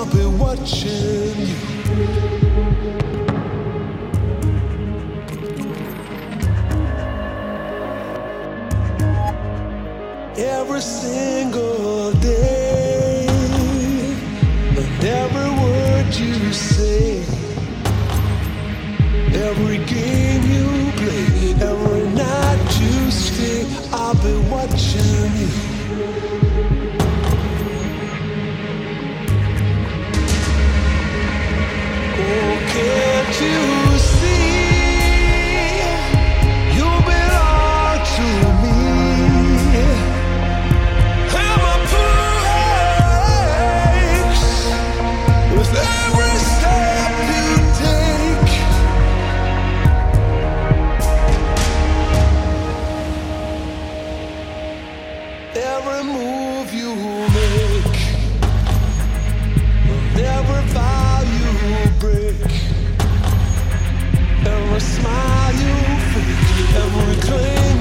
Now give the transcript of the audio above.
I'll be watching you. Every single day, and every word you say, every game you play, every night you stay, I'll be watching you. Oh, can't you see? You belong to me. And my place with every step you take. Every move you make, every vow you break, every smile you fake, every claim